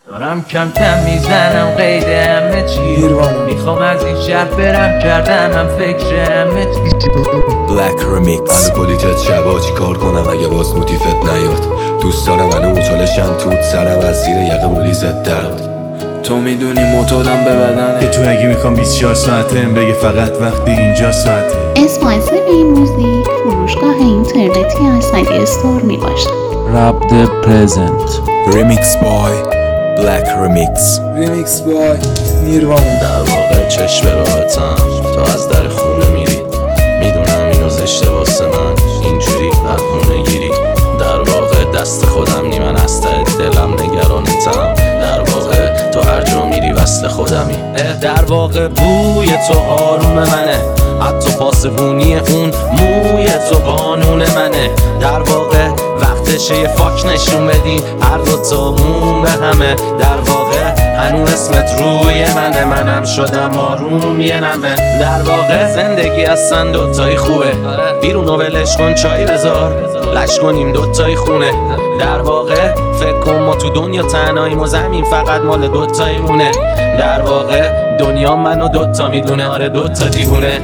دارم کم کم میزنم قید همه چی، میخوام از این شهر برم، کردنم فکر همه چی. Black Remix. منو پلیتت شبا چی کار کنم اگه باز موتیفت نیاد؟ دوست دارم منو مچالشم توت سرم از زیر یقه بولیزت درد. تو میدونی معتادم به بدنه که تو اگه میخوام 24 ساعته بگه فقط وقتی اینجا ساعته. اسپانسر این موزیک فروشگاه اینترنتی اسدی استور میباشد. رپ د پرزنت. Remix boy Black Remix. ریمیکس بای نیروانه. در واقع چشم راحتم تا از در خونه میری، میدونم اینو زشته واسه من اینجوری پرخونه گیری. در واقع دست خودم نی، من از ته دلم نگرانتم. در واقع تو هر جا میری وصل خودمی. در واقع بوی تو آروم منه، حتی پاسبونی اون موی تو قانون منه. در واقع وقتشه یه فاک نشون بدی هر دوتامون به همه. در واقع هنوز اسمت روی منه، منم شدم آروم یه نمه. در واقع زندگی اصلا دوتایی خوبه، بیرون و ولش کن چای بذار لش کنیم دوتایی خونه. در واقع فکر کن ما تو دنیا تنهاییم و زمین فقط مال دوتایی مونه. در واقع دنیا منو دوتا میدونه، آره دوتا دیوونه.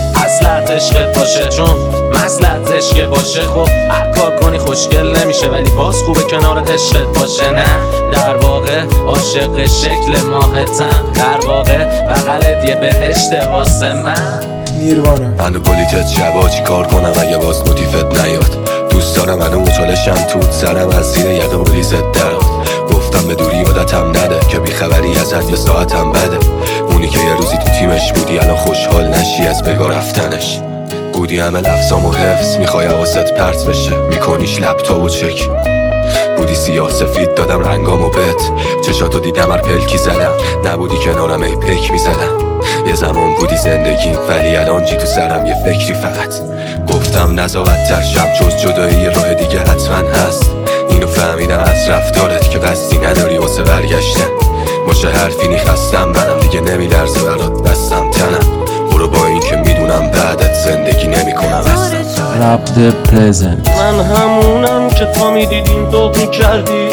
اصلت عشقت باشه چون مصلحت عشق باشه. خب هر کار کنی خوشگل نمیشه ولی باز خوبه کنارت عشقت باشه. نه در واقع عاشق شکل ماهتم، در واقع بغلت یه بهشت واسه من. نیروانه. منو پلیتت شبا چی کار کنم اگه باز موتیفت نیاد؟ دوست دارم منو مچالشم توت سرم از زیر یقه بولیزت درد. گفتم به دوری عادتم نده که بیخبری ازت یه ساعتم بده. اونی که یه روزی تو تیمش بودی الان خوشحال نشی از بگاه رفتنش. بودی همه لفظام و حفظ میخوای حواست پرت بشه، میکنیش لپتاپ و چک. بودی سیاه سفید دادم رنگامو بهت، چشاتو دیدم هر پلکی زدم. نبودی کنارم ای پیک میزدم. یه زمان بودی زندگیم ولی الان جی تو سرم یه فکری فقط. گفتم نزاوت شم جز جدایی راه دیگه حتما هست. اینو فهمیدم از رفتارت که قصدی نداری واسه برگشتن. باشه حرفی نیخستم منم دیگه نمیلرزه برات بستم تنم. برو با این که میدونم بعدت زندگی نمیکنم هستم. رپ د پرزنت. من همونم که تا میدیدیم تو میکردی،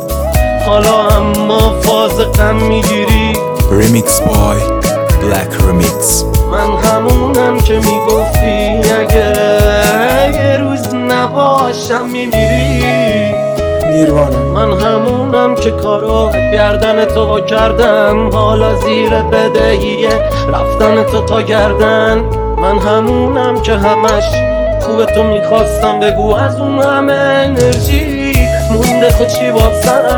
حالا اما فاز غم میگیری. Remix boy Black Remix. من همونم که میگفتی اگه یه روز نباشم میمیری. نیروانه. من همونم که کارو گردن تو کردم، حالا زیر بدهی رفتن تو تا گردن. من همونم که همش خوب تو میخواستم بگو از اون همه انرژی مونده خود چی با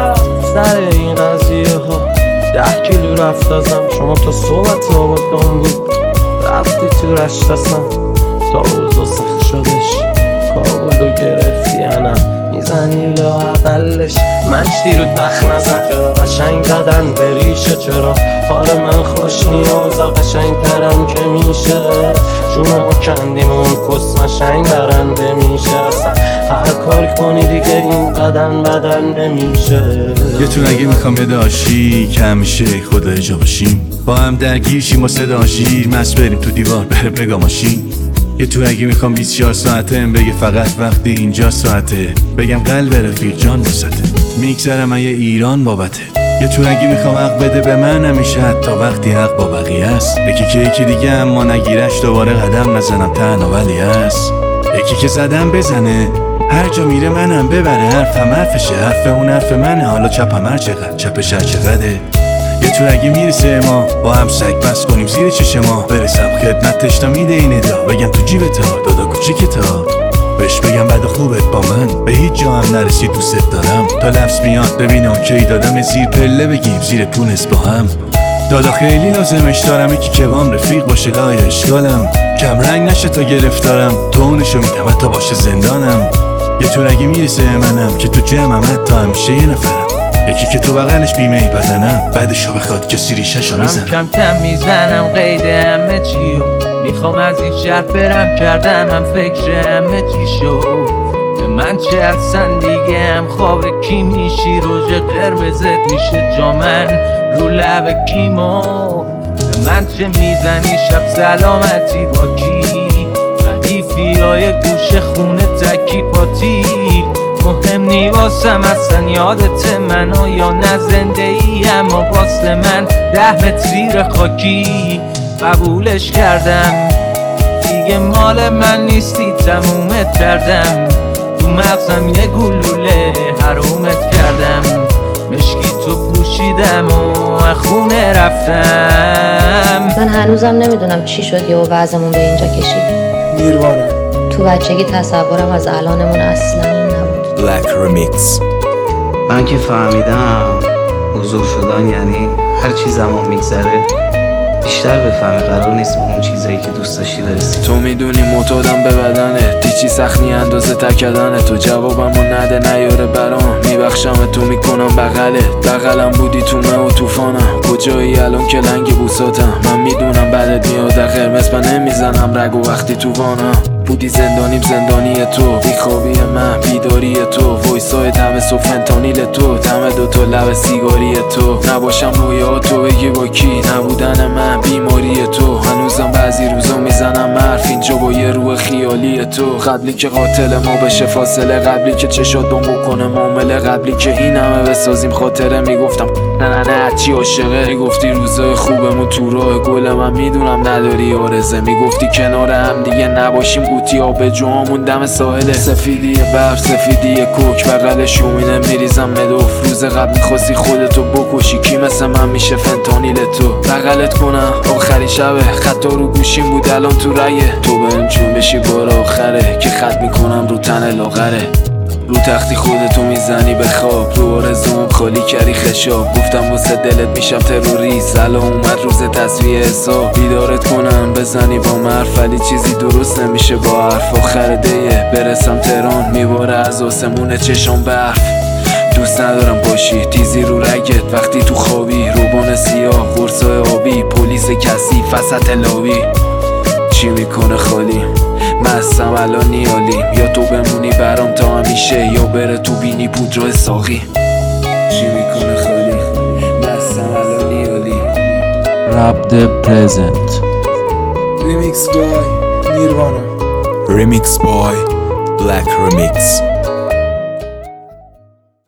سر این قضیه ها. 10 کیلو رفت ازم شما تا صحبت آبادان بود، رفتی تو رشت اصلا تا اوضا سخت شدش. کابلو گرفتی انم میزنی لاقلش، مشتی رو تخت نزن قشنگ زدن به ریشه. چرا حال من خوش نیازا قشنگ ترم که میشه، جونو ما کندیم اون کس مشنگ برنده میشه. اصلا هر کار کنی دیگه این بدن نمیشه. یه تو اگه میخوام یه داشی که همیشه خدا جا باشیم، با هم درگیر شیم و صدا شیر مست بریم تو دیوار بره بگا ماشین. یه تو اگه میخوام 24 ساعته بگه فقط وقتی اینجا ساعته، بگم قلب رفیق جان بسته میگذره من یه ایران بابته. یه تو اگه میخوام حق بده به من همیشه حتی وقتی حق با بقیه است. یکی دیگه اما نگیرش دوباره قدم نزنم تنها ولی هست. یکی که زدم بزنه هر جا میره منم ببره، حرفم حرفشه حرف اون حرف منه. حالا چپم هر چقدر چپش هر چقدره. یه تو اگه میرسه ما با هم سگ بس کنیم زیر چشم ما، برسم خدمتش تا میده این ادا بگم تو جیبت ها دادا کوچیکتا، بهش بگم بد خوبت با من به هیچ جا هم نرسید دوست دارم. تا لفظ میاد ببینم کی دادم زیر پله بگیم زیر پونس با هم. دادا خیلی لازمش دارم یکی که بام رفیق باشه لای اشکالم، کم رنگ نشه تا گرفتارم تو اونشو میگم حتی باشه زندانم. یه تو اگه میرسه منم که تو جمعم حتی همیشه یه نفرم، یکی که تو بغلش بیمه بدنم بعدشو بخواد کسی ریشه‌شو میزنم. کم کم میزنم قید همه چیو، میخوام از این شهر برم، کردنم فکر همه چی شو. به من چه اصلا دیگه هم خواب کی میشی، روژ قرمزت میشه جامن رو لب کیمو. به من چه میزنی شب سلامتی با کی، ردیفی های گوش خونه تکی پاتی. مهم نمیمونی واسم اصلا یادت منو یا نه زنده ای اما واسه من 10 متر زیر خاکی قبولش کردم دیگه مال من نیستی تمومت کردم تو مغزم یه گلوله حرومت کردم مشکی تو پوشیدم و خونه رفتم من هنوزم نمیدونم چی شد یهو وضعمون به اینجا کشید. نیروانا. تو بچگی تصورم از الانمون اصلا این نبود. Black Remix. من که فهمیدم حضور شدن یعنی هر چی زمان میگذره بیشتر بفهمی قرار نیست به اون چیزایی که دوست داشتی برسی. تو میدونی معتادم به بدنه دیچی سخنی اندازه تکدنه تو جوابمو نده نیاره برام میبخشم تو میکنم بغلم بودی تو مه و توفانم کجایی الان که لنگ بوساتم من میدونم بعدت میاد قرمز من نمیزنم رگو وقتی تو وانم بودی زندانی تو بیخوابی من بیداری تو وایسای دم و فنتانیل تو دم دوتا لب سیگاری تو نباشم رویا تو بگی با کی نبودن من بیماری تو هنوزم بعضی روزا میزنم حرف اینجا با یه روح خیالی تو قبلی که قاتل ما بشه فاصله قبلی که چشات بم بکنه معامله قبلی که این همه بسازیم خاطره میگفتم نه چی عاشقه میگفتی روزای خوبمون تو راه گل من میدونم نداری آرزه میگفتی کنار هم دیگه نباشیم قوطی آب جوامون دم ساحل سفیدی برف سفیدی کوک بغل شومینه میریزم مدوف روز قبل میخواستی خودتو بکشی کی مثل من میشه فنتانیل تو بغلت کنم آخری شبه خطا رو گوشیم بود الان تو رایه تو بهم چون بشی بار آخره که خط میکنم رو تن لاغره رو تختی خودتو میزنی به خواب رو آرزوم خالی کردی خشاب گفتم واسه دلت میشم تروریست الان اومد روز تصفیه حساب بیدارت کنم بزنی با مرف ولی چیزی درست نمیشه با حرف آخر دیه برسم تهران میباره از آسمون چشام برف دوست ندارم باشی تیزی رو رگت وقتی تو خوابی روبان سیاه قرصای آبی پلیس کسی وسط لابی چی میکنه خالی مستم الان نیالیم یا تو بمونی برام تا همیشه یا بره تو بینی پودرو ساقی چی میکنه خالی مستم الان نیالیم Rap the present Remix by نیروانا. Remix boy Black Remix.